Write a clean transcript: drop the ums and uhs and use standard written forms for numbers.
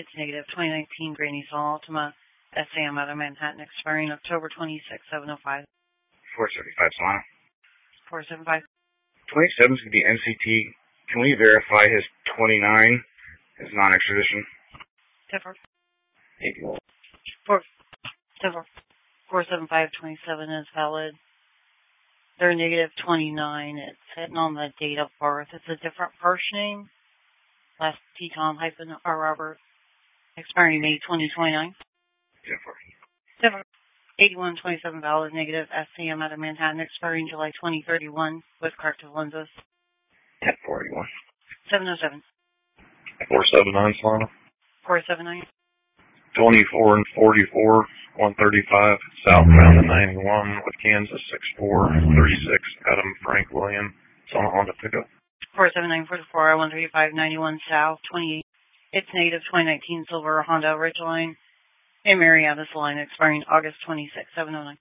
It's negative. 2019 Granny Saw Altima SAM out of Manhattan, expiring October 26, 705. 475 Solana. 475. 27 is going to be MCT. Can we verify his 29 is non-extradition? 10-4. 81. 4-7-4. 475-27 is valid. They're negative 29. It's sitting on the date of birth. It's a different first name. Last T. Tom hyphen R. Robert. Expiring May 2029. 10-4. 81-27 valid. Negative SCM out of Manhattan. Expiring July 2031 with corrective lenses. 10-481. 707. 479 Solana. 479. 24 and 44, 135, southbound to 91 with Kansas 64, 36, Adam Frank William. It's on a Honda pickup. 479, 44, 135, 91 south, 28. It's native 2019 silver Honda Ridgeline in Marietta line expiring August 26, 709.